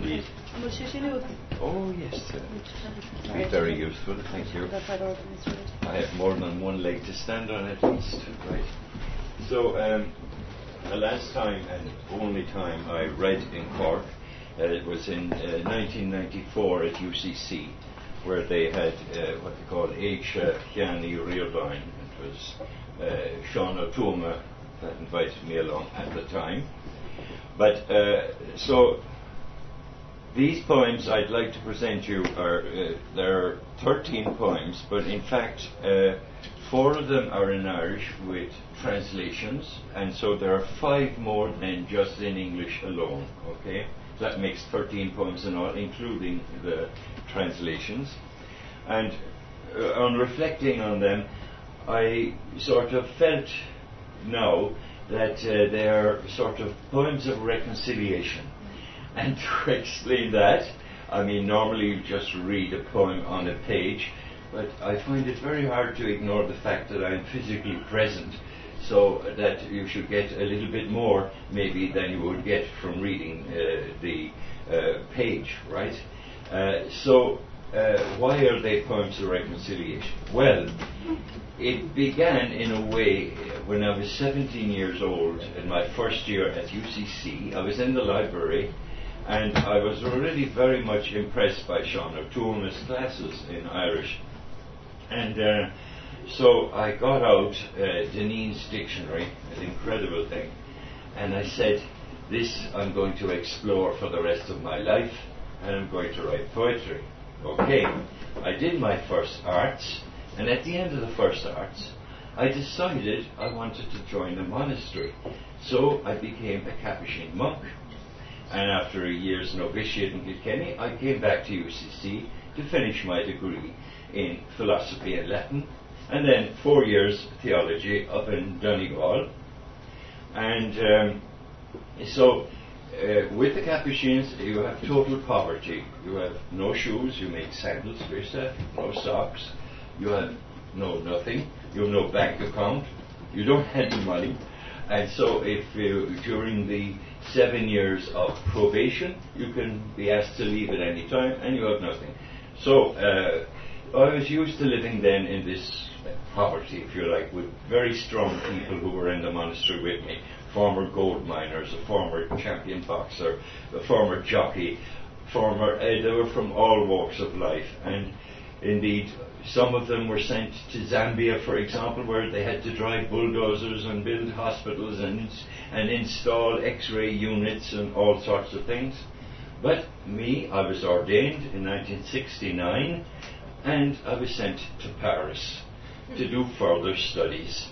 indeed. Oh, yes. Very useful, thank you. I have more than one leg to stand on at least. Right. So, the last time and only time I read in Cork, it was in 1994 at UCC, where they had what they called Éisha Cheannaigh Riordáin. It was Sean O'Toole that invited me along at the time. But so these poems I'd like to present you are there are 13 poems, but in fact 4 of them are in Irish with translations, and so there are 5 more than just in English alone. Okay, so that makes 13 poems in all, including the translations. And on reflecting on them, I sort of felt now that they are sort of poems of reconciliation. And to explain that, I mean, normally you just read a poem on a page, but I find it very hard to ignore the fact that I'm physically present, so that you should get a little bit more maybe than you would get from reading the page, right? So why are they poems of reconciliation? Well, it began in a way when I was 17 years old in my first year at UCC. I was in the library, and I was already very much impressed by Sean O'Toole and his classes in Irish. And so I got out Deneen's dictionary, an incredible thing, and I said, this I'm going to explore for the rest of my life, and I'm going to write poetry. Okay, I did my first arts, and at the end of the first arts, I decided I wanted to join a monastery. So I became a Capuchin monk, and after a year's novitiate in Kilkenny, I came back to UCC to finish my degree in philosophy and Latin, and then 4 years theology up in Donegal. And so with the Capuchins, you have total poverty. You have no shoes, you make sandals for yourself, no socks, you have nothing, you have no bank account, you don't have any money. And so if during the 7 years of probation, you can be asked to leave at any time, and you have nothing. So I was used to living then in this poverty, if you like, with very strong people who were in the monastery with me. Former gold miners, a former champion boxer, a former jockey, they were from all walks of life. And indeed, some of them were sent to Zambia, for example, where they had to drive bulldozers and build hospitals and install X-ray units and all sorts of things. But me, I was ordained in 1969, and I was sent to Paris to do further studies.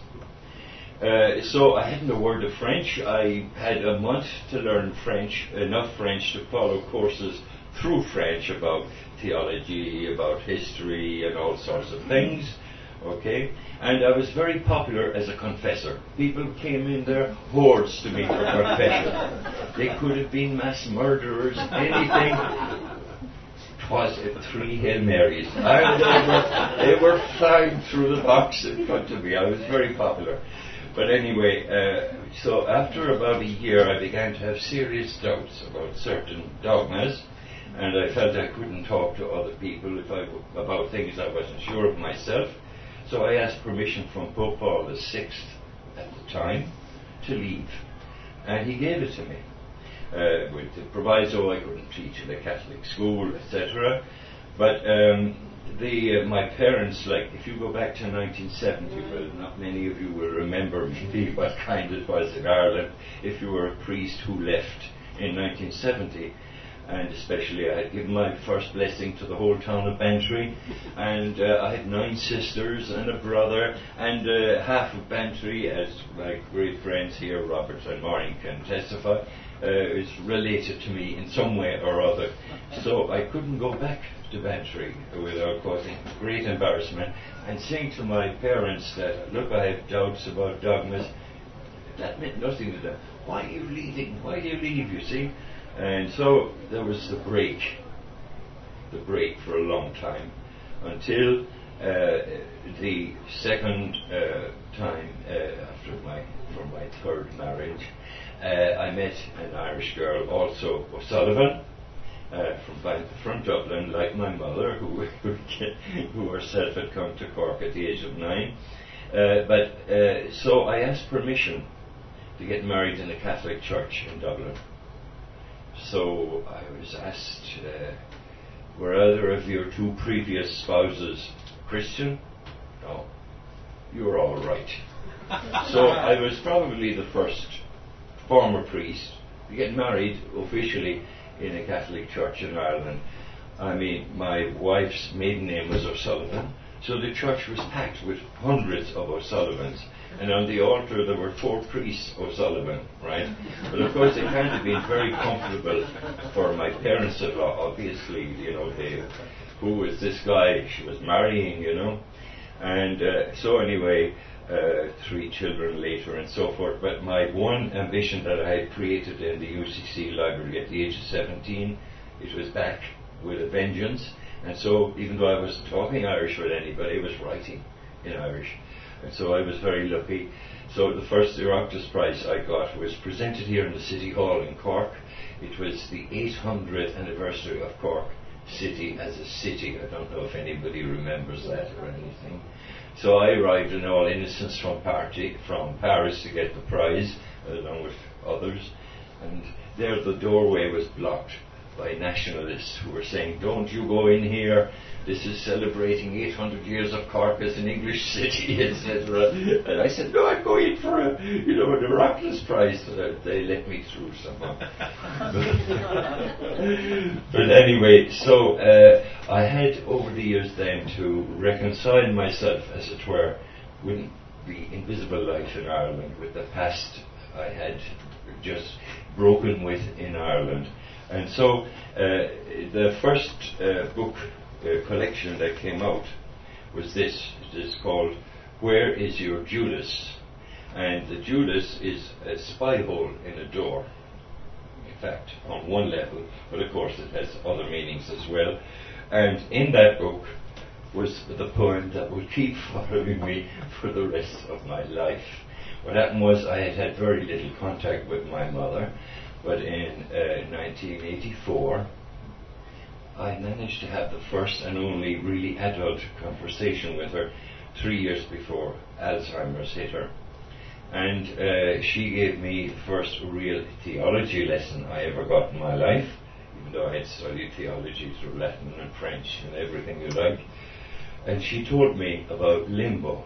So I hadn't a word of French. I had a month to learn French, enough French to follow courses through French about theology, about history, and all sorts of things. Okay? And I was very popular as a confessor. People came in there, hordes to me for confession. They could have been mass murderers, anything. 'Twas at 3 Hail Marys. They were flying through the box in front of me. I was very popular. But anyway, so after about a year, I began to have serious doubts about certain dogmas, and I felt I couldn't talk to other people about things I wasn't sure of myself. So I asked permission from Pope Paul VI at the time to leave, and he gave it to me, with the proviso I couldn't teach in a Catholic school, etc. But my parents, like, if you go back to 1970, well, not many of you will remember maybe what kind it was in Ireland if you were a priest who left in 1970. And especially I had given my first blessing to the whole town of Bantry, and I had 9 sisters and a brother, and half of Bantry, as my great friends here, Robert and Maureen, can testify, is related to me in some way or other. So I couldn't go back to Bantry without causing great embarrassment, and saying to my parents that, look, I have doubts about dogmas. That meant nothing to them. Why are you leaving? Why do you leave, you see? And so there was the break for a long time, until the second time from my third marriage, I met an Irish girl, also O'Sullivan, from Dublin, like my mother, who herself had come to Cork at the age of 9. So I asked permission to get married in a Catholic church in Dublin. So I was asked, were either of your 2 previous spouses Christian? No. You're all right. So I was probably the first former priest to get married officially in a Catholic church in Ireland. I mean, my wife's maiden name was O'Sullivan, so the church was packed with hundreds of O'Sullivans, and on the altar there were 4 priests O'Sullivan, right? But of course it can't have been very comfortable for my parents-in-law, obviously, you know, who is this guy she was marrying, you know? And so anyway, 3 children later and so forth. But my one ambition that I had created in the UCC library at the age of 17, it was back with a vengeance. And so even though I wasn't talking Irish with anybody, I was writing in Irish. And so I was very lucky. So the first Oireachtas Prize I got was presented here in the City Hall in Cork. It was the 800th anniversary of Cork City as a city. I don't know if anybody remembers that or anything. So I arrived in all innocence from Paris to get the prize, along with others. And there the doorway was blocked by nationalists who were saying, "Don't you go in here, this is celebrating 800 years of Cork as an English city," etc. And I said, "No, I'm going for an Oireachtas Prize." So they let me through somehow. But anyway, so I had over the years then to reconcile myself, as it were, with the invisible life in Ireland, with the past I had just broken with in Ireland. And so the first book collection that came out was this. It is called Where is Your Judas? And the Judas is a spy hole in a door, in fact, on one level, but of course it has other meanings as well. And in that book was the poem that will keep following me for the rest of my life. What happened was I had had very little contact with my mother, but in 1984 I managed to have the first and only really adult conversation with her 3 years before Alzheimer's hit her. And she gave me the first real theology lesson I ever got in my life, even though I had studied theology through Latin and French and everything you like. And she told me about limbo.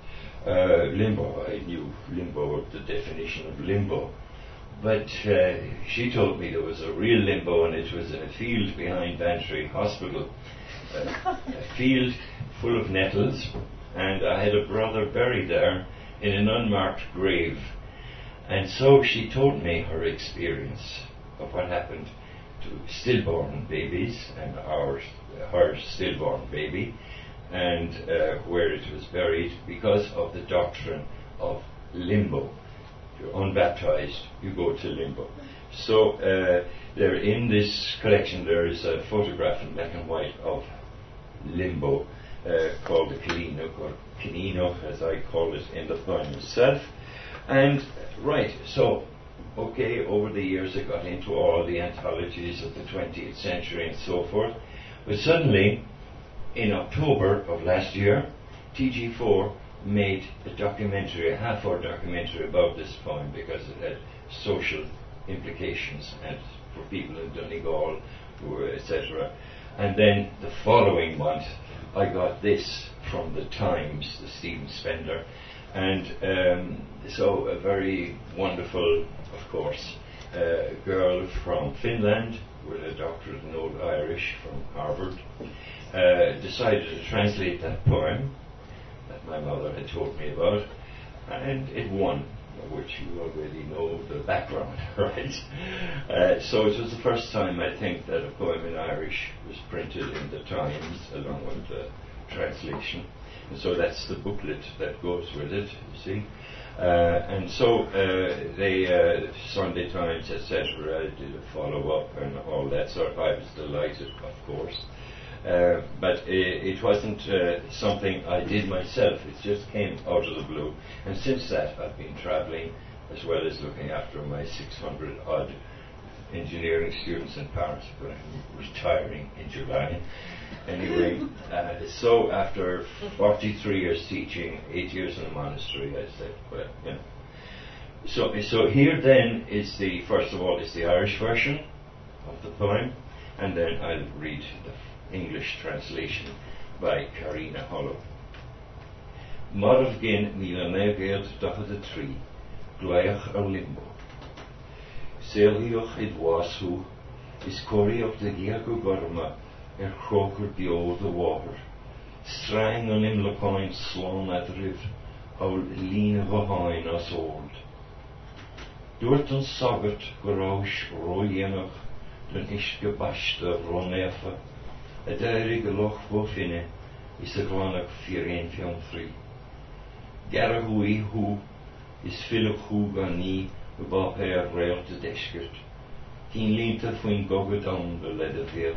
Limbo, I knew limbo, the definition of limbo. But she told me there was a real limbo, and it was in a field behind Bantry Hospital. A field full of nettles, and I had a brother buried there in an unmarked grave. And so she told me her experience of what happened to stillborn babies and her stillborn baby, and where it was buried because of the doctrine of limbo. If you're unbaptized, you go to limbo. So there in this collection there is a photograph in black and white of limbo called the Kilinoch, or Kininoch as I call it in the poem itself. And right, so okay, over the years I got into all the anthologies of the 20th century and so forth. But suddenly, in October of last year, TG4 made a documentary, a half-hour documentary about this poem because it had social implications and for people in Donegal, etc. And then the following month, I got this from the Times, the Stephen Spender, and so a very wonderful, of course, girl from Finland with a doctorate in Old Irish from Harvard, decided to translate that poem that my mother had told me about, and it won, which you already know the background, right? So it was the first time, I think, that a poem in Irish was printed in the Times along with the translation. And so that's the booklet that goes with it, you see. And so they, Sunday Times, etc., did a follow-up and all that sort of. I was delighted, of course. But it wasn't something I did myself. It just came out of the blue. And since that, I've been traveling as well as looking after my 600-odd engineering students in Paris, but I'm retiring in July. Anyway, so after 43 years teaching, 8 years in a monastery, I said, well, you know. So here then is first of all, is the Irish version of the poem, and then I'll read the English translation by Karina Hollow. Marv gin míle neugéad dachad trí, gluach limbo. Seilioch wasú, is coriach de giagu gorma, croker bio the water. Strang on him lecoin slon at riv, owl lean vahain as old. Dúirt an sagat go ráis roihéanach den isce basta ronefa, a dairí go loch bófinne is a glánach firéin fion thrí. Gara hui hu is fillach hu gan ní go bápéir réalta deisgirt, cín línta foin gogad an go lead a bhéal.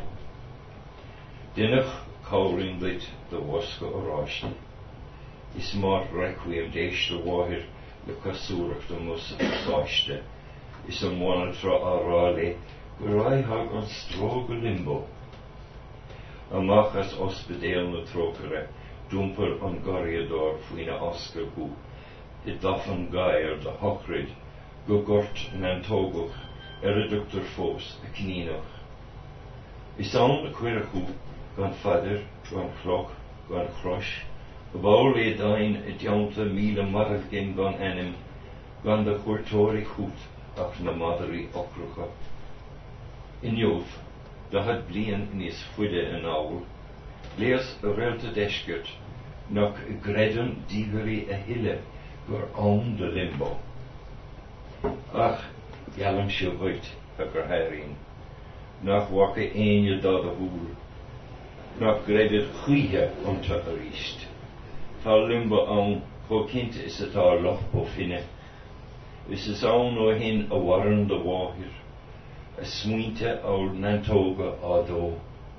Dinnach cowring blit the wasca oráiste, is mar requiem déiste wáhir le casúrach do musa sáiste, is an mwana tra arále, go raithag an stróg limbo. Amach as ospedéal na trócare, dúmpar an gariador fuina oscar gu, I dafan gair de hochrid, go gort nantógach, reductor fós a cnínoch. Is an a cuirachu, gan fadder, gan cloch, gan chrosh, go báil é dain I deanta míle marad gin gan enim, gan de chuirtóri chút ach na madarí ocrucha. In Jove, da had blian níos fuide an ául, léas a réalta deisgirt, nach gredan dígarí a hille, gur an de limbo. Ach, galam seo bhuit a gur hairín, nach wacha aine dad a húl, nach gredid chuithe unta a ríist. Tá limbo an cho cinnte is atá loch bo finne, is an ó hin a waran de wáhir, a smuinte áil nantóga á dó.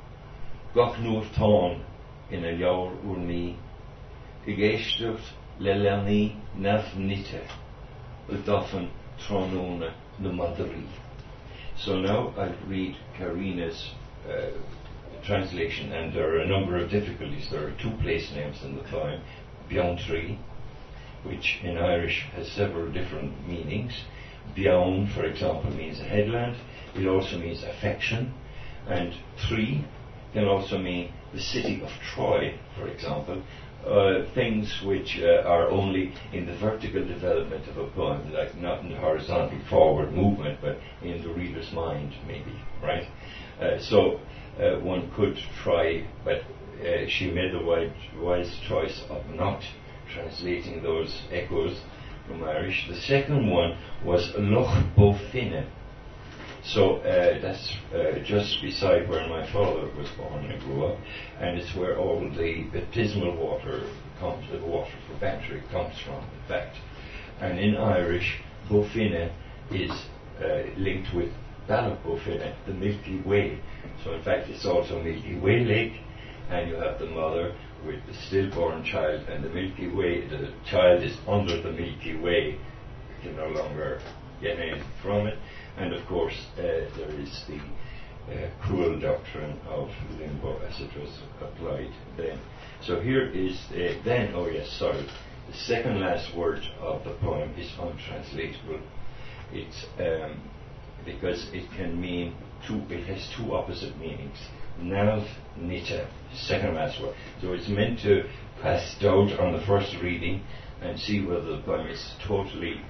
Gach nuair tán ina leabhar úr mí, I géisteacht le leanaí nef nite, a dafan trónóna na madarí. So now I'll read Karina's translation, and there are a number of difficulties. There are two place names in the poem, Beontree, which in Irish has several different meanings. Beon, for example, means a headland. It also means affection. And Tree can also mean the city of Troy, for example. Things which are only in the vertical development of a poem, like not in the horizontal forward movement, but in the reader's mind, maybe, right? So one could try, but she made the wise choice of not translating those echoes from Irish. The second one was Loch Bofine. So that's just beside where my father was born and grew up, and it's where all the baptismal water comes, the water for Bantry comes from, in fact. And in Irish, Bofine is linked with Ballabofine, the Milky Way. So in fact it's also Milky Way Lake, and you have the mother with the stillborn child, and the Milky Way, the child is under the Milky Way, you can no longer get anything from it. And of course there is the cruel doctrine of limbo as it was applied then. So here is then, oh yes, sorry, the second last word of the poem is untranslatable. It's because it can mean it has two opposite meanings. Nav nita, second last word. So it's meant to pass doubt on the first reading and see whether the poem is totally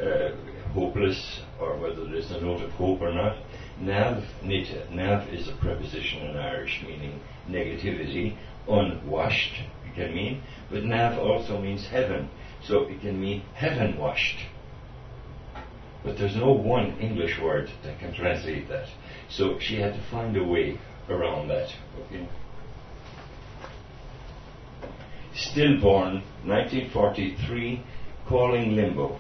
hopeless or whether there's a note of hope or not. Nav nita. Nav is a preposition in Irish meaning negativity, unwashed it can mean, but nav also means heaven, so it can mean heaven washed. But there's no one English word that can translate that. So she had to find a way around that. Okay. Stillborn, 1943, calling limbo.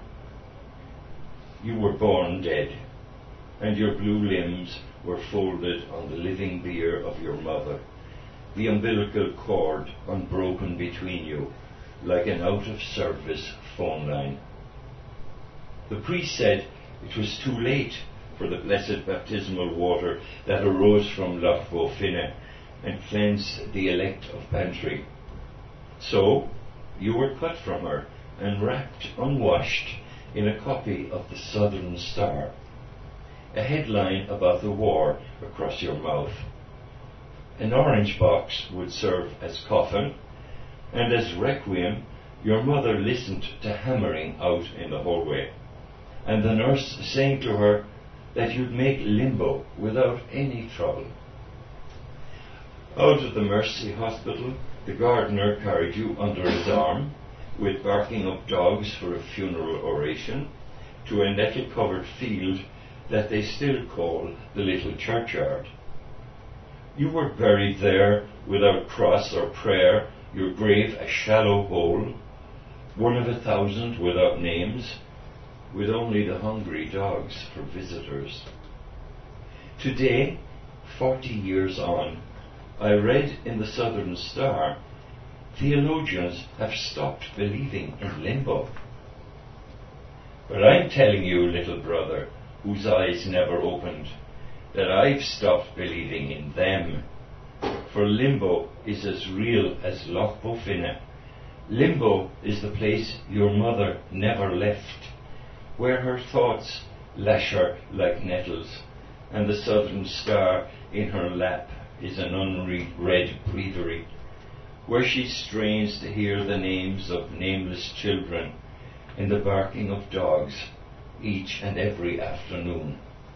You were born dead, and your blue limbs were folded on the living bier of your mother, the umbilical cord unbroken between you, like an out-of-service phone line. The priest said it was too late for the blessed baptismal water that arose from Loch Bofina and cleansed the elect of Bantry. So you were cut from her and wrapped unwashed in a copy of the Southern Star, a headline about the war across your mouth. An orange box would serve as coffin, and as requiem your mother listened to hammering out in the hallway, and the nurse saying to her that you'd make limbo without any trouble. Out of the Mercy Hospital, the gardener carried you under his arm, with barking of dogs for a funeral oration, to a nettle-covered field that they still call the little churchyard. You were buried there without cross or prayer, your grave a shallow hole, one of 1,000 without names, with only the hungry dogs for visitors. Today, 40 years on, I read in the Southern Star, theologians have stopped believing in limbo. But I'm telling you, little brother, whose eyes never opened, that I've stopped believing in them. For limbo is as real as Loch Bofina. Limbo is the place your mother never left, where her thoughts lash her like nettles, and the Southern Star in her lap is an unread breviary, where she strains to hear the names of nameless children in the barking of dogs each and every afternoon.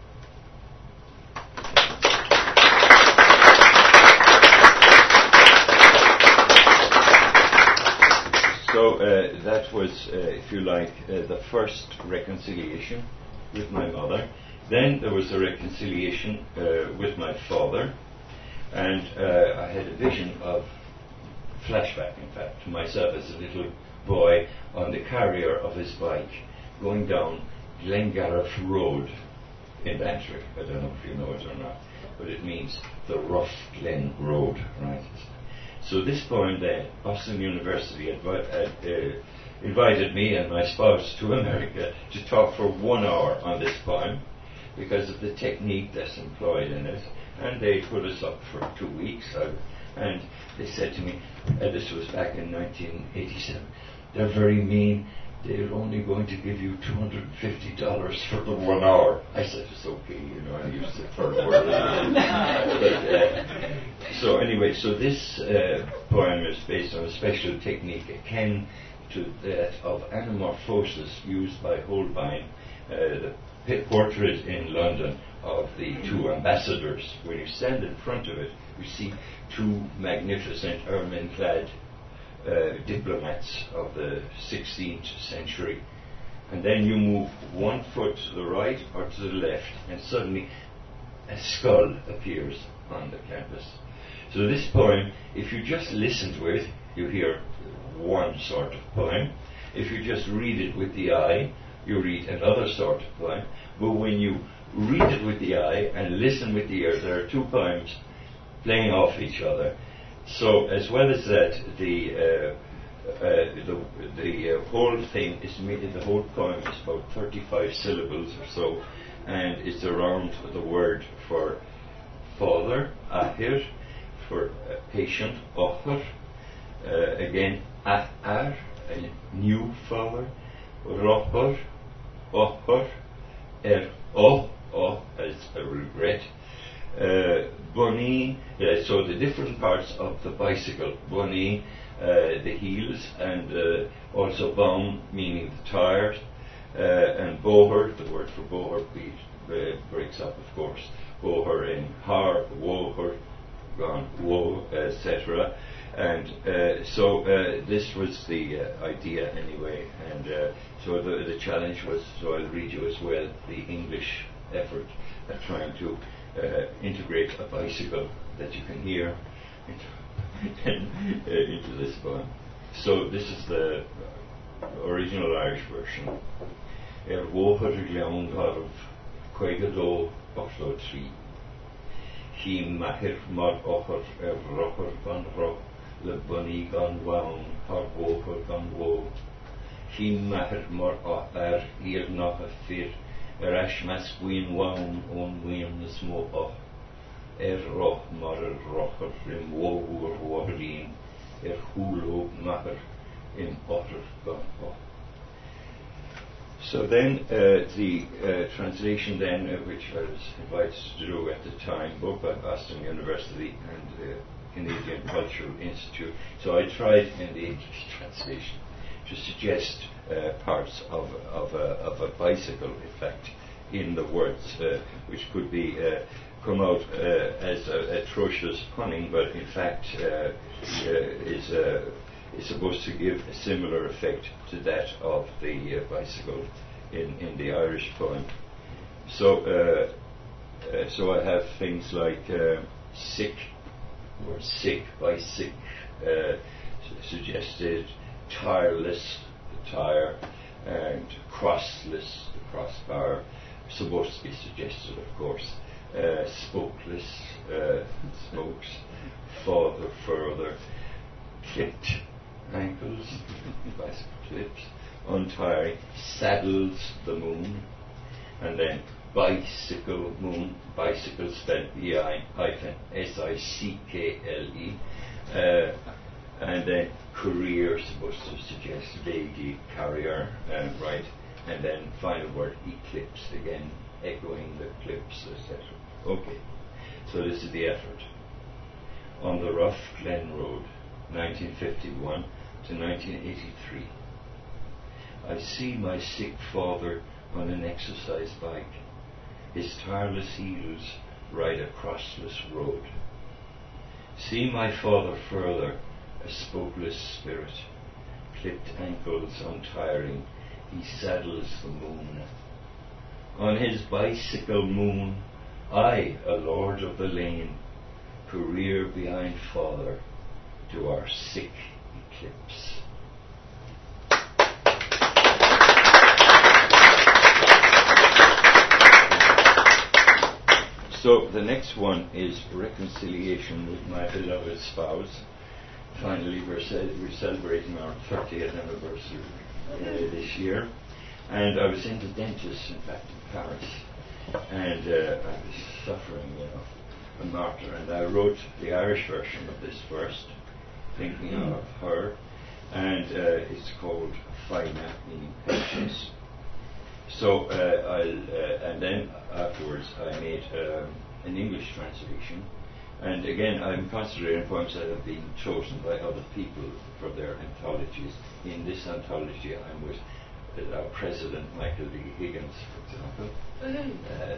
So that was, if you like, the first reconciliation with my mother. Then there was a reconciliation with my father, and I had a vision of flashback, in fact, to myself as a little boy on the carrier of his bike going down Glengariff Road in Bantry. I don't know if you know it or not, but it means the rough Glen Road, right? So this poem then, Boston University invited me and my spouse to America to talk for 1 hour on this poem because of the technique that's employed in it, and they put us up for 2 weeks, and they said to me, this was back in 1987, they're very mean, they're only going to give you $250 for the 1 hour. I said, it's okay, I used the third word. So anyway, so this poem is based on a special technique akin to that of anamorphosis used by Holbein, the portrait in London of the two ambassadors. When you stand in front of it, you see two magnificent ermine-clad diplomats of the 16th century, and then you move 1 foot to the right or to the left, and suddenly a skull appears on the canvas. So this poem, if you just listen to it, you hear one sort of poem. If you just read it with the eye, you read another sort of poem. But when you read it with the eye and listen with the ear, there are two poems playing off each other. So, as well as that, the whole thing is the whole poem is about 35 syllables or so, and it's around the word for father, ahir, for patient, ochar, again, ahar, a new father, rochar, ochar, as a regret. Boni, so the different parts of the bicycle. Boni, the heels, and also bum, meaning the tires, and boher, the word for boher breaks up, of course. Boher in har, woher, gone, wo, etc. And so this was the idea anyway, and so the challenge was, so I'll read you as well, the English effort at trying to integrate a bicycle that you can hear into this poem. So this is the original Irish version. Woher leon garv quaigado ochlo tree. He mahir mar ochor rocher gan roch le bunny gan waun har woher gan wo. He mahir mar ir nach a fir Ashmas gwyn wawn o'n wyn ys mo och, roch mar rocher rim wogur warin, hwlo maher in otter gan och. So then the translation then, which I was invited to do at the time, both by Boston University and the Canadian Cultural Institute. So I tried in the English translation to suggest parts of a bicycle effect in the words, which could be come out as atrocious punning, but in fact is supposed to give a similar effect to that of the bicycle in the Irish poem. So I have things like sick or sick by sick suggested, tireless, the tire, and crossless, the crossbar, supposed to be suggested, of course. Spokeless, smokes, farther, further, clipped ankles, bicycle clips, untiring, saddles the moon, and then bicycle moon, bicycle spelled B-I-S-I-C-K-L-E, and then career, supposed to suggest vaguely carrier, right, and then final word eclipse, again echoing the clips, etc. Okay, so this is the effort. On the rough Glen Road, 1951 to 1983. I see my sick father on an exercise bike. His tireless heels ride a crossless road. See my father further, a spokeless spirit, clipped ankles untiring, he saddles the moon. On his bicycle moon, I, a lord of the lane, career behind father to our sick eclipse. So the next one is reconciliation with my beloved spouse. Finally, we're celebrating our 30th anniversary this year. And I was in the dentist, in fact, in Paris. And I was suffering, a martyr. And I wrote the Irish version of this first, thinking of her. And it's called Faina, meaning patience. So and then afterwards I made an English translation, and again I'm concentrating on poems that have been chosen by other people for their anthologies. In this anthology I'm with our president Michael D. Higgins, for example.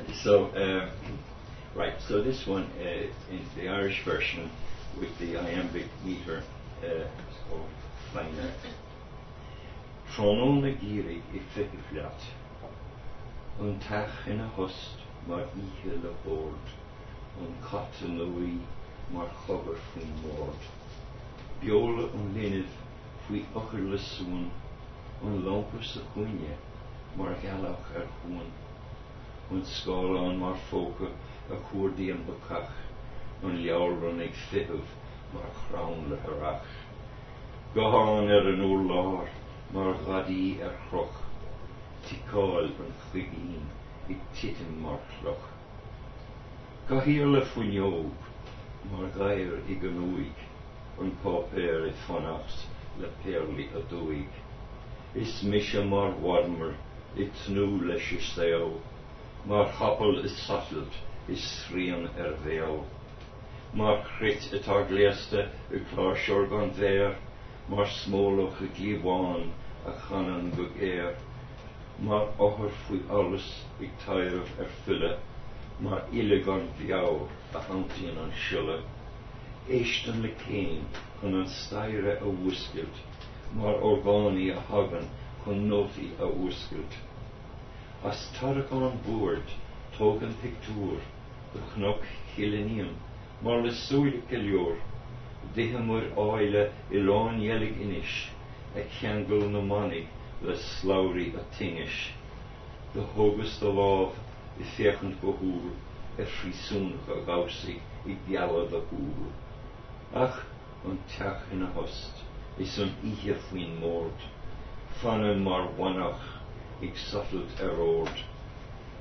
So this one in the Irish version with the iambic meter is called Faina. Trónón na gírig I feice fleat. An tach in a host mar ihe le bord, an cata nui mar chobar fwyn mord. Biola an linif fwy ochar le sŵn, an lampus a chwynye mar galach chwn, an scolan mar fóca a chwrdi an bacach, an liawran ag fihov mar chrawn le harach. Gahan an lar mar gadi chroch, Ticail an chuigín I titim mar chloch. Gahir le fwynioog, mar gair I ganúig, an pápéir I fanachs le perli a dúig. Is misha mar warmer, I tnú leis I steo, mar chapel is sattelt, is srian veo. Mar chrit itar gliasta I clárseor gan ver, mar smólach I glíbháin a chanan go géir. Mar ochar fwy alles ag tairh fulle, mar illegan bheabhar a hantaíonn an sile. Éistan le céin chun an staire a bhuascailt, mar orgánaí a hagan chun nótaí a bhuascailt. As tarach an búirt, tógan pictúr, go cnoc chileníon, mar le súile go leor, d'ithe mar áile I lán dhéalaigh inis, a cheangal na manig, le slaurí a tingish, the hogus the láv I fechant go húr, frísúnach a gausaí I biala the húr. Ach, an teach in a host, is an ihe fwyn mord, fanan mar wanach, ag suttelt ord.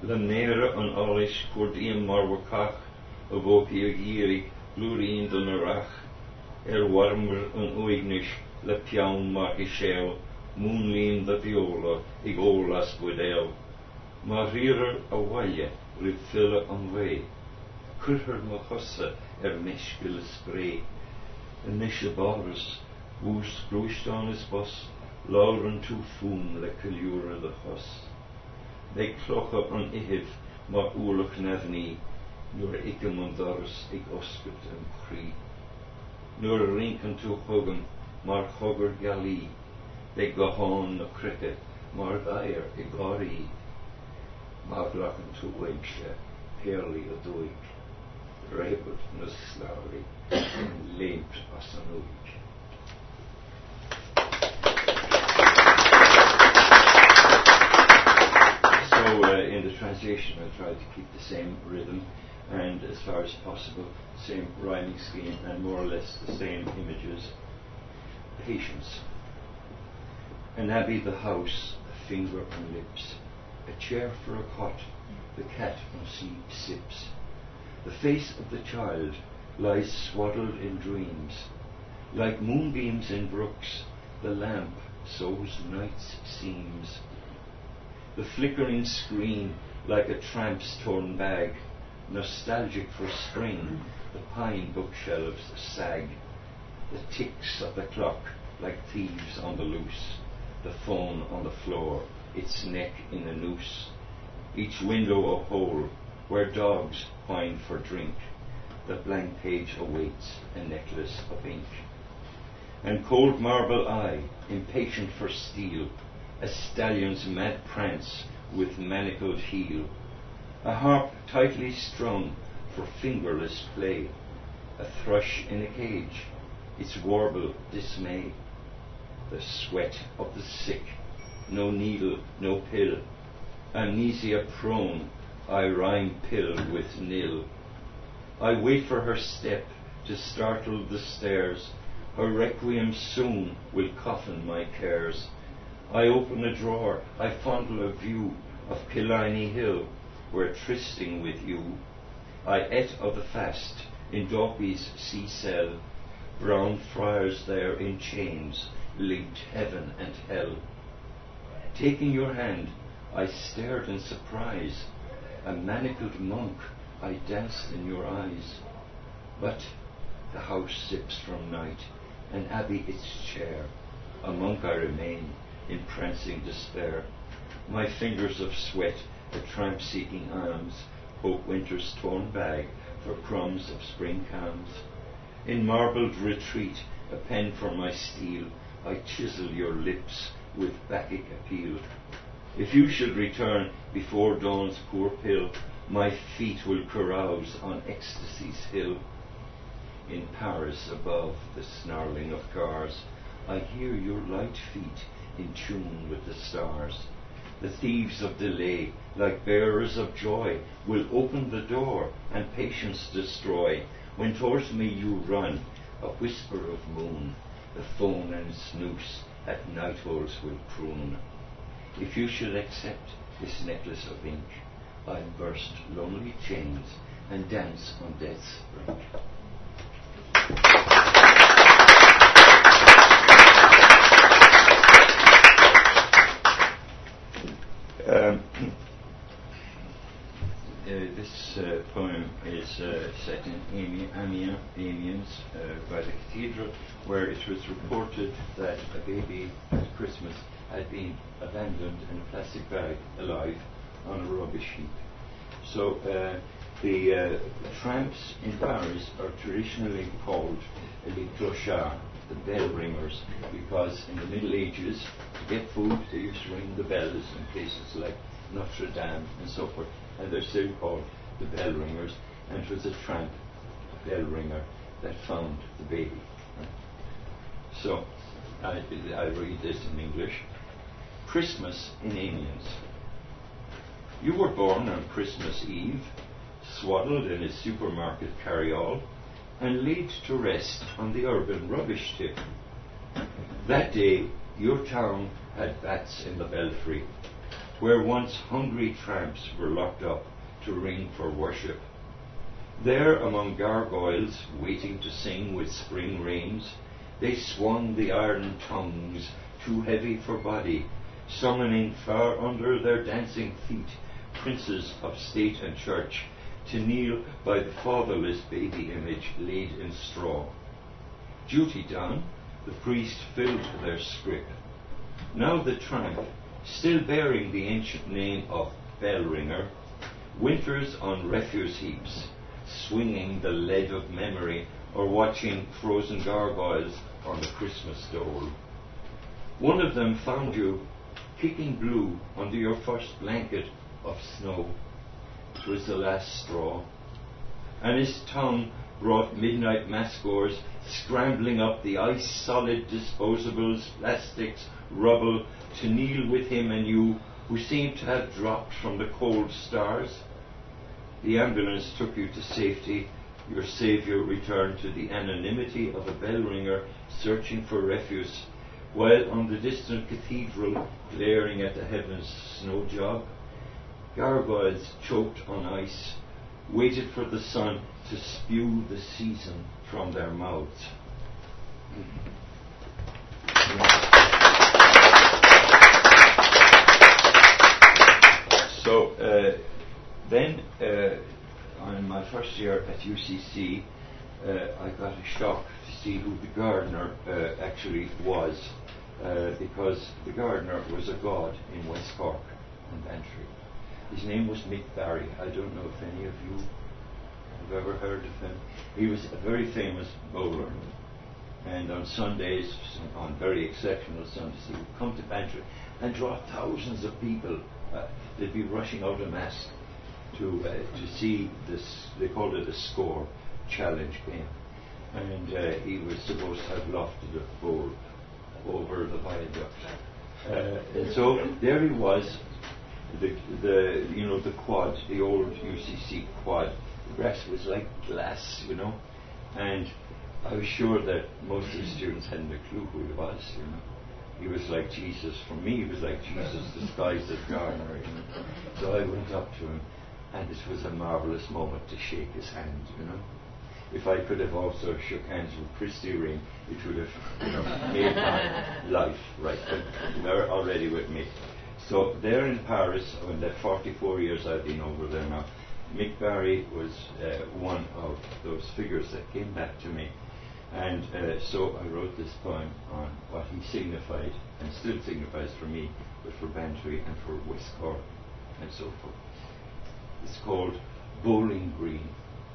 Le nere an alish cordium marwakach, a voki a giri, blureen dan arach, warmer an oignish, le piaun mar ishel, moonleen the viola, ig olas guidel. Ma rirer a walle, rib fille an way. Kurher ma husse, meshkele spray. En nische baris, woes groestaan is bos, lauren toe foon le kilure de hus. They cloche an ihiv, ma oorlog nevni, nur ikke mandaris, ik oskut en kri. Nur rinken toe huggen, maar hugger gali. They gahan na cricket, maar gair ik gari. Maar lachen toe weimsje, perli a doig. Rebut na slauri, en leemt as an oig. In the translation I tried to keep the same rhythm and, as far as possible, same rhyming scheme and more or less the same images. Patience. An abbey the house, a finger on lips, a chair for a cot, the cat on sips. The face of the child lies swaddled in dreams. Like moonbeams in brooks, the lamp sows night's seams. The flickering screen like a tramp's torn bag, nostalgic for spring, the pine bookshelves sag. The ticks of the clock like thieves on the loose, the phone on the floor, its neck in a noose. Each window a hole where dogs whine for drink, the blank page awaits a necklace of ink. And cold marble eye, impatient for steel, a stallion's mad prance with manacled heel, a harp tightly strung for fingerless play, a thrush in a cage, its warble dismay. The sweat of the sick, no needle, no pill, amnesia prone, I rhyme pill with nil. I wait for her step to startle the stairs, her requiem soon will coffin my cares. I open a drawer, I fondle a view of Killiney Hill, where trysting with you I ate of the fast in Dopey's sea cell. Brown friars there in chains linked heaven and hell. Taking your hand, I stared in surprise. A manacled monk, I danced in your eyes. But the house sips from night, an abbey its chair. A monk I remain, in prancing despair. My fingers of sweat, a tramp seeking alms, poke winter's torn bag for crumbs of spring calms. In marbled retreat, a pen for my steel, I chisel your lips with Bacchic appeal. If you should return before dawn's poor pill, my feet will carouse on ecstasy's hill. In Paris above the snarling of cars, I hear your light feet in tune with the stars. The thieves of delay, like bearers of joy, will open the door and patience destroy. When towards me you run, a whisper of moon, the phone and its noose at night holes will croon. If you should accept this necklace of ink, I'll burst lonely chains and dance on death's brink. This poem is set in Amiens by the cathedral, where it was reported that a baby at Christmas had been abandoned in a plastic bag alive on a rubbish heap. So the tramps in Paris are traditionally called les clochards, the bell ringers, because in the Middle Ages, to get food, they used to ring the bells in places like Notre Dame and so forth, and they're still called the bell ringers, and it was a tramp, a bell ringer, that found the baby. Right? So, I read this in English. Christmas in Amiens. You were born on Christmas Eve, swaddled in a supermarket carryall, and laid to rest on the urban rubbish tip. That day, your town had bats in the belfry. where once hungry tramps were locked up to ring for worship. There among gargoyles waiting to sing with spring rains, they swung the iron tongues too heavy for body, summoning far under their dancing feet princes of state and church to kneel by the fatherless baby image laid in straw. Duty done, the priest filled their scrip. Now the tramp, still bearing the ancient name of bell-ringer, winters on refuse heaps, swinging the lead of memory or watching frozen gargoyles on the Christmas dole. One of them found you kicking blue under your first blanket of snow. 'Twas the last straw. And his tongue brought midnight masscores scrambling up the ice-solid disposables, plastics, rubble, to kneel with him and you, who seemed to have dropped from the cold stars. The ambulance took you to safety. Your saviour returned to the anonymity of a bell ringer searching for refuse, while on the distant cathedral, glaring at the heavens snow job, gargoyles choked on ice, waited for the sun to spew the season from their mouths. So then, in my first year at UCC, I got a shock to see who the gardener actually was, because the gardener was a god in West Cork and Bantry. His name was Mick Barry. I don't know if any of you have ever heard of him. He was a very famous bowler, and on Sundays, on very exceptional Sundays, he would come to Bantry and draw thousands of people. They'd be rushing out en masse to see this. They called it a score challenge game, and he was supposed to have lofted a bowl over the viaduct. And so there he was, the quad, the old UCC quad. The grass was like glass, and I was sure that most of the students hadn't a clue who he was, He was like Jesus. For me, he was like Jesus disguised as gardener, So I went up to him, and it was a marvellous moment to shake his hand, If I could have also shook hands with Christy Ring, it would have, made my life right. But they're already with me. So there in Paris, in the 44 years I've been over there now, Mick Barry was one of those figures that came back to me. And so I wrote this poem on what he signified, and still signifies for me, but for Bantry and for West Cork and so forth. It's called Bowling Green.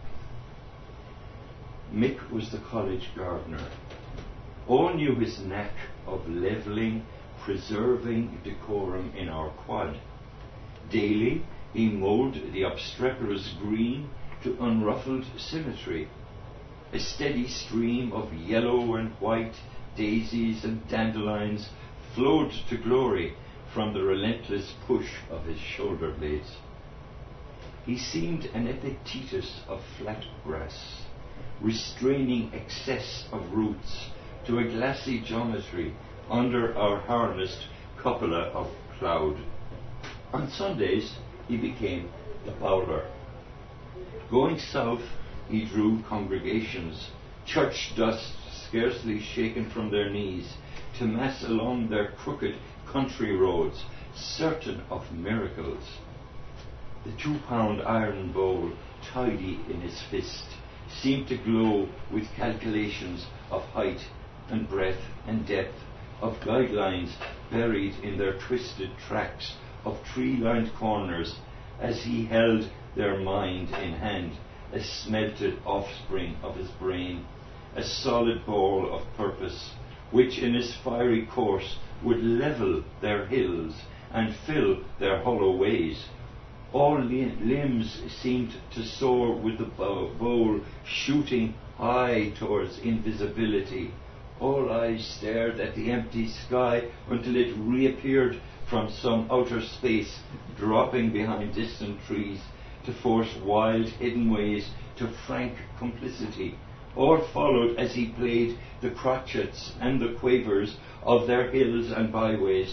Mick was the college gardener. All knew his knack of levelling, preserving decorum in our quad. Daily he moulded the obstreperous green to unruffled symmetry. A steady stream of yellow and white daisies and dandelions flowed to glory from the relentless push of his shoulder blades. He seemed an Epictetus of flat grass, restraining excess of roots to a glassy geometry under our harnessed cupola of cloud. On Sundays he became the bowler. Going south, he drew congregations, church dust scarcely shaken from their knees, to mass along their crooked country roads, certain of miracles. The 2-pound iron bowl, tidy in his fist, seemed to glow with calculations of height and breadth and depth, of guidelines buried in their twisted tracks of tree-lined corners, as he held their mind in hand, a smelted offspring of his brain, a solid ball of purpose, which in his fiery course would level their hills and fill their hollow ways. All limbs seemed to soar with the bowl shooting high towards invisibility. All eyes stared at the empty sky until it reappeared from some outer space, dropping behind distant trees to force wild hidden ways to frank complicity. All followed as he played the crotchets and the quavers of their hills and byways,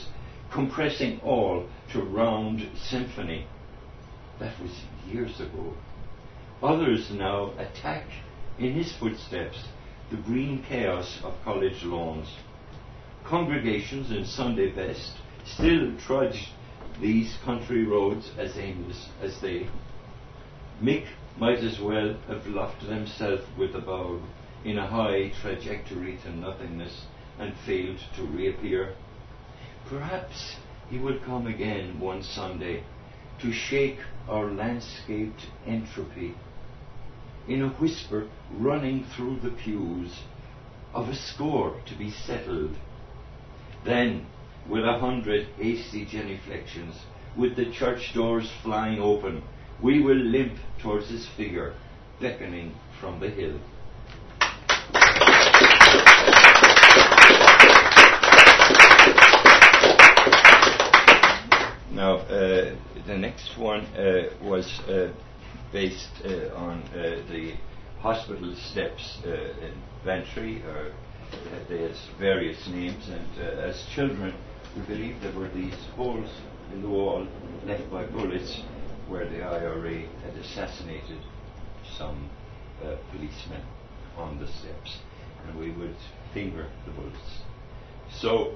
compressing all to round symphony. That was years ago. Others now attack in his footsteps the green chaos of college lawns. Congregations in Sunday best still trudge these country roads as aimless as they. Mick might as well have lofted himself with a bow in a high trajectory to nothingness and failed to reappear. Perhaps he will come again one Sunday to shake our landscaped entropy in a whisper running through the pews of a score to be settled. Then, with 100 hasty genuflections, with the church doors flying open, we will limp towards his figure, beckoning from the hill. Now, the next one was based on the hospital steps in Bantry. They had various names, and as children, we believed there were these holes in the wall left by bullets where the IRA had assassinated some policemen on the steps, and we would finger the bullets. So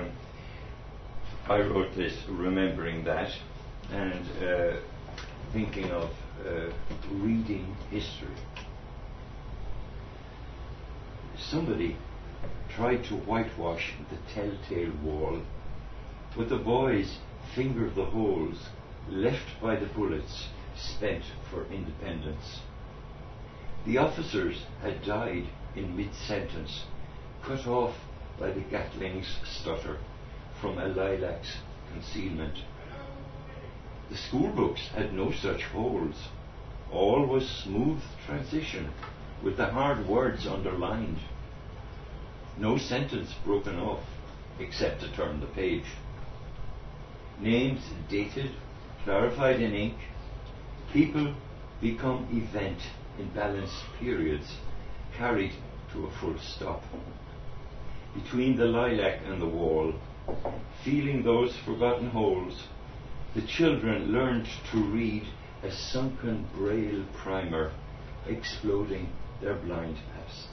I wrote this remembering that and thinking of reading history. Somebody tried to whitewash the telltale wall, but the boys fingered the holes left by the bullets spent for independence. The officers had died in mid-sentence, cut off by the Gatling's stutter from a lilac's concealment. The school books had no such holes. All was smooth transition, with the hard words underlined. No sentence broken off, except to turn the page. Names dated, clarified in ink. People become event in balanced periods, carried to a full stop. Between the lilac and the wall, feeling those forgotten holes, the children learned to read a sunken braille primer, exploding their blind past.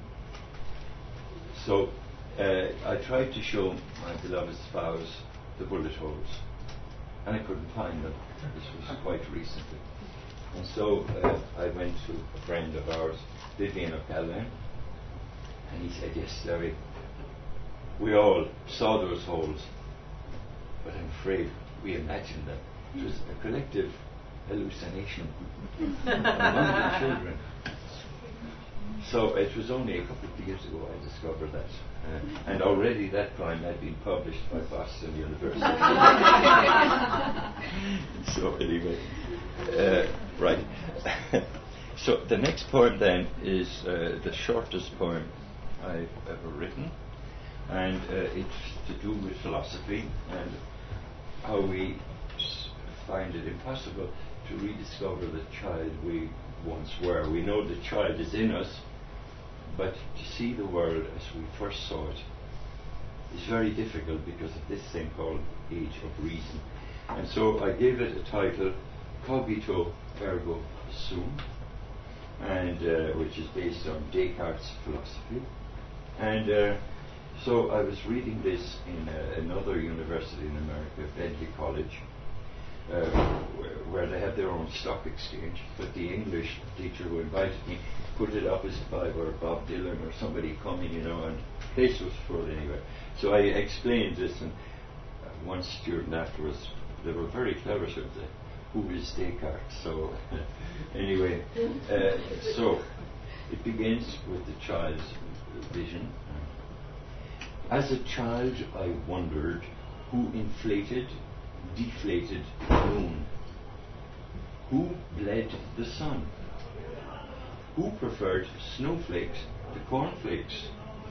So I tried to show my beloved spouse the bullet holes, and I couldn't find them. This was quite recently. And so I went to a friend of ours, Vivian O'Callaghan, and he said, "Yes, Larry, we all saw those holes, but I'm afraid we imagined them. It was a collective hallucination among the children." So it was only a couple of years ago I discovered that. And already that poem had been published by Boston University. So anyway, right. So the next poem then is the shortest poem I've ever written. And it's to do with philosophy and how we find it impossible to rediscover the child we once were. We know the child is in us, but to see the world as we first saw it is very difficult because of this thing called age of reason. And so I gave it a title, Cogito Ergo Sum, and which is based on Descartes' philosophy. And so I was reading this in another university in America, Bentley College, where they have their own stock exchange, but the English teacher who invited me put it up as if I were Bob Dylan or somebody coming, and the place was full anyway. So I explained this, and one student afterwards, they were very clever, said, "Who is Descartes?" So anyway, so it begins with the child's vision. As a child I wondered who inflated, deflated the moon, who bled the sun, who preferred snowflakes to cornflakes.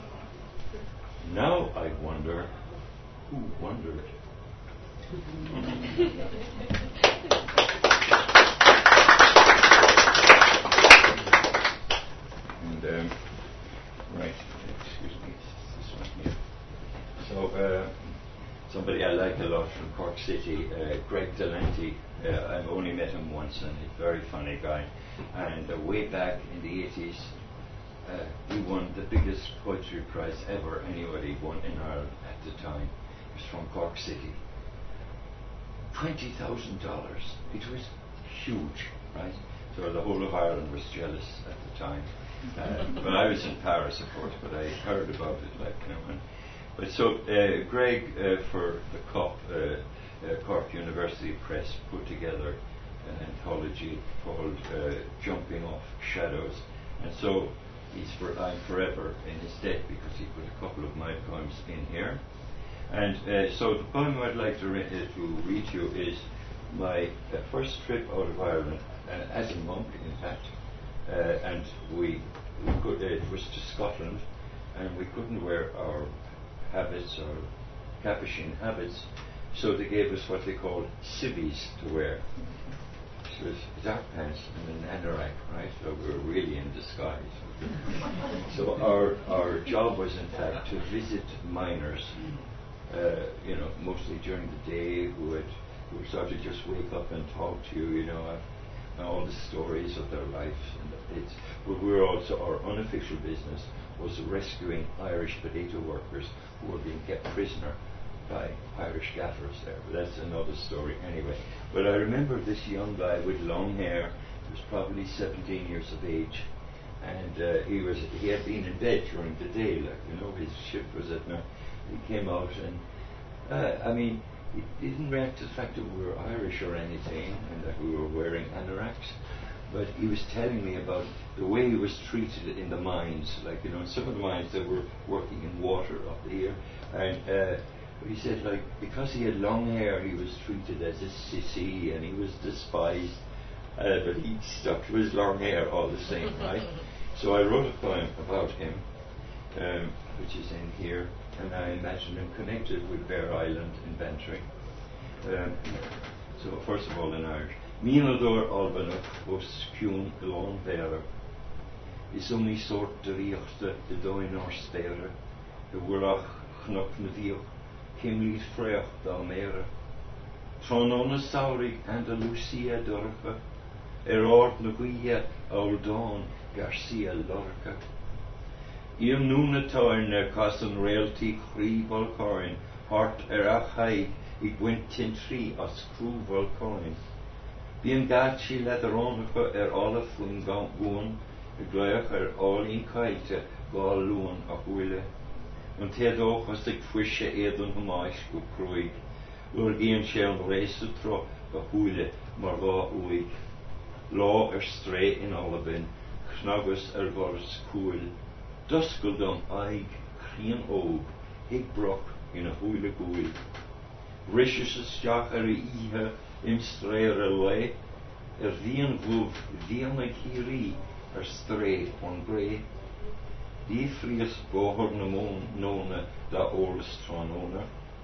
Now I wonder who wondered. And right, excuse me, this one here. So somebody I like a City, Greg Delente. I've only met him once, and he's a very funny guy. And way back in the 80s, he won the biggest poetry prize ever anybody won in Ireland at the time. He was from Cork City. $20,000. It was huge, right? So the whole of Ireland was jealous at the time. But I was in Paris, of course, but I heard about it, like, you know. But so Greg, for the COP, Cork University Press, put together an anthology called Jumping Off Shadows. And so I'm forever in his debt because he put a couple of my poems in here. And so the poem I'd like to read you is my first trip out of Ireland, as a monk, in fact. And it was to Scotland, and we couldn't wear our habits, or capuchin habits, so they gave us what they called civvies to wear. It was dark pants and an anorak, right? So we were really in disguise. So our job was, in fact, to visit miners, mostly during the day, who would sort of just wake up and talk to you, all the stories of their life. But we were also, our unofficial business was rescuing Irish potato workers who were being kept prisoner by Irish gaffers there. But that's another story anyway. But I remember this young guy with long hair. He was probably 17 years of age, and he had been in bed during the day, his shift was at night. He came out, and he didn't react to the fact that we were Irish or anything, and that we were wearing anoraks. But he was telling me about the way he was treated in the mines, some of the mines that were working in water up here. And he said, because he had long hair, he was treated as a sissy, and he was despised. But he stuck to his long hair all the same, right? So I wrote a poem about him, which is in here, and I imagine him connected with Bear Island in Bantry. So first of all in Irish. Mínador Albanach os ciún Ilón Vera. Is mi sort dríochta de dóin or spera. De wurach chnok na vioch. Kim lít freach da mera. Tronona Sauri Andalusia Dorcha. Ort na guia Aldon Garcia Lorca. Iam nuna toin casan realty chree volcoin. Hart achai I gwyntin tri os crw volcoin. Bíon gachi leatherónacha alla fún gún, gluach all in caite gáil lúan a huile. An teadóch as ag fuise éadon hamáis go cruig, lor géan sé an réisa tro a huile mar gá uig. Lá stré in Alabin, chnagus goras cúil. Dusguldum aig chrían óg, ig broch in a huile gúil. Rishis isteach ihe im stréir le, bhíon bhuv bhíon ag hírí stré on gré. Dí fríos bóthar na nóna da ólas trónóna.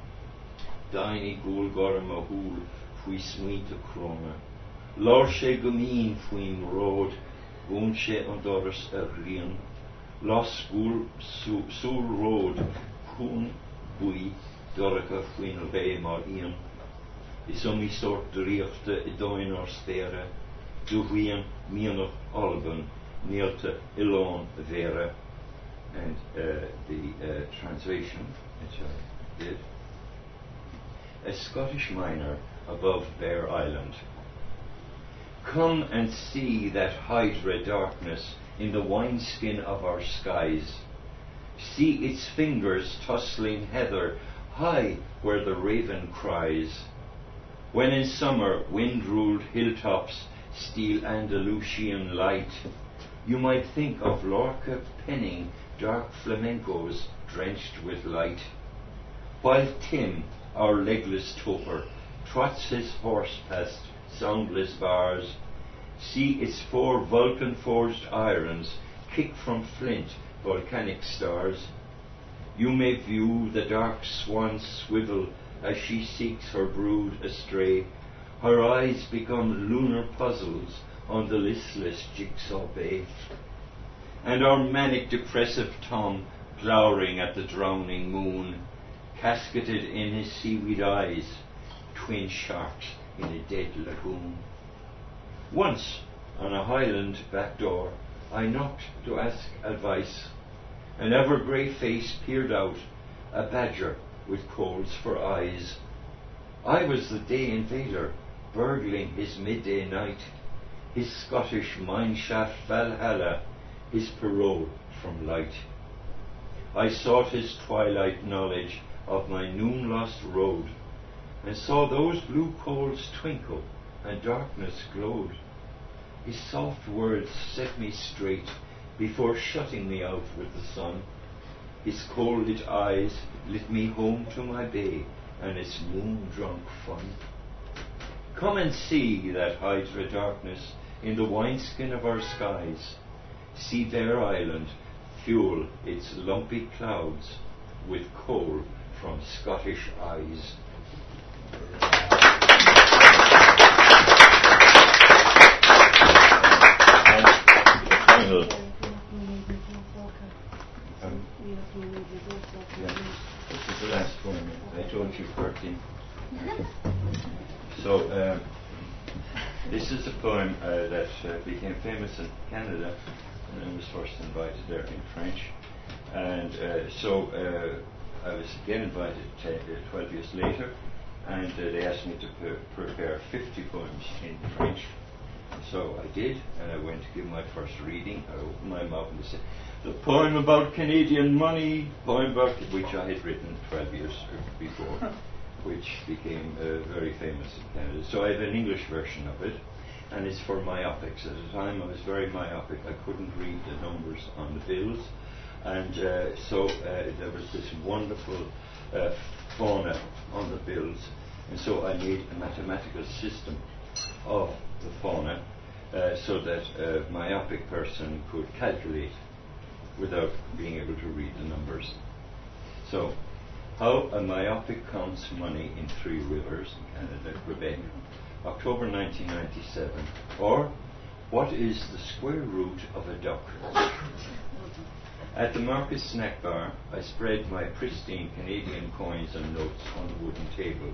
Daini gúil gorim a húl fui smuinte cróna. Lár sé go mín fuin ród, gún sé an doras rian. Las gúil súl ród, cún bui, Dorica fuin ré mar ian. Is mi sort dríochta I dóin or spera. Du huian mianoch Alban, Nielta Ilón Vera. And the translation, which I did. A Scottish miner above Bear Island. Come and see that hydra darkness in the wineskin of our skies. See its fingers tussling heather high where the raven cries. When in summer wind-ruled hilltops steal Andalusian light, you might think of Lorca penning dark flamencos drenched with light. While Tim, our legless toper, trots his horse past soundless bars, see its 4 Vulcan-forged irons kick from flint volcanic stars. You may view the dark swan swivel as she seeks her brood astray. Her eyes become lunar puzzles on the listless jigsaw bay. And our manic depressive Tom, glowering at the drowning moon, casketed in his seaweed eyes, twin sharks in a dead lagoon. Once, on a highland back door, I knocked to ask advice. An ever-grey face peered out, a badger with coals for eyes. I was the day invader, burgling his midday night, his Scottish mineshaft Valhalla, his parole from light. I sought his twilight knowledge of my noon-lost road, and saw those blue coals twinkle, and darkness glowed. His soft words set me straight before shutting me out with the sun. His cold-lit eyes lit me home to my bay and its moon-drunk fun. Come and see that Hydra darkness in the wineskin of our skies. See their island fuel its lumpy clouds with coal from Scottish eyes. This is the last poem. I told you 13. So, this is a poem that became famous in Canada, and I was first invited there in French. And so I was again invited 12 years later, and they asked me to prepare 50 poems in French. So I did, and I went to give my first reading. I opened my mouth and they said, the poem about Canadian money, poem about which I had written 12 years before, which became very famous in Canada. So I have an English version of it, and it's for myopics. At the time I was very myopic. I couldn't read the numbers on the bills, and so there was this wonderful fauna on the bills, and so I made a mathematical system of the fauna so that a myopic person could calculate without being able to read the numbers. So, how a myopic counts money in Three Rivers in Canada, Quebec, October 1997, or what is the square root of a duck? At the Marcus snack bar, I spread my pristine Canadian coins and notes on the wooden table.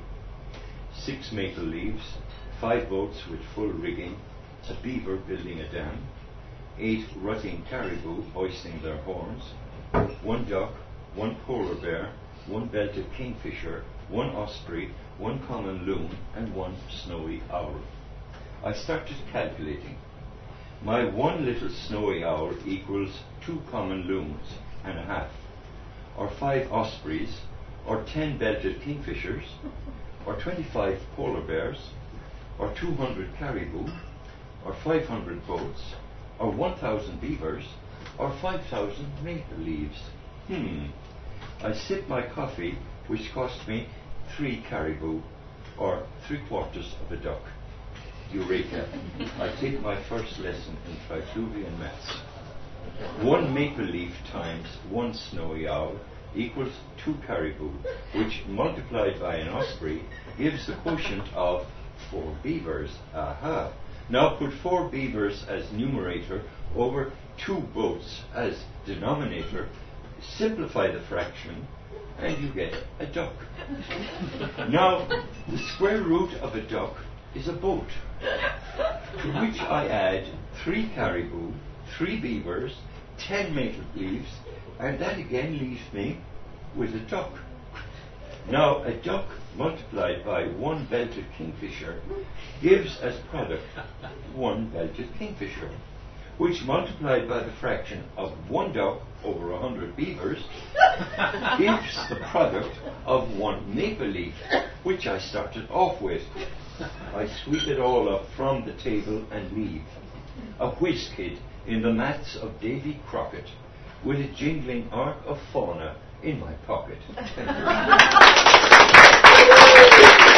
6 maple leaves, 5 boats with full rigging, a beaver building a dam, 8 rutting caribou hoisting their horns, 1 duck, 1 polar bear, 1 belted kingfisher, 1 osprey, 1 common loon, and 1 snowy owl. I started calculating. My 1 little snowy owl equals 2 common loons and a half, or 5 ospreys, or 10 belted kingfishers, or 25 polar bears, or 200 caribou, or 500 boats, or 1,000 beavers, or 5,000 maple leaves. I sip my coffee, which cost me 3 caribou, or 3/4 of a duck. Eureka! I take my first lesson in Trifluvian maths. 1 maple leaf times 1 snowy owl equals 2 caribou, which multiplied by an osprey gives the quotient of 4 beavers. Aha! Now put 4 beavers as numerator over 2 boats as denominator, simplify the fraction, and you get a duck. Now, the square root of a duck is a boat, to which I add 3 caribou, 3 beavers, 10 maple leaves, and that again leaves me with a duck. Now, a duck multiplied by 1 belted kingfisher gives as product 1 belted kingfisher, which multiplied by the fraction of 1 duck over 100 beavers gives the product of 1 maple leaf, which I started off with. I sweep it all up from the table and leave, a whiz kid in the maths of Davy Crockett, with a jingling arc of fauna in my pocket. Thank you.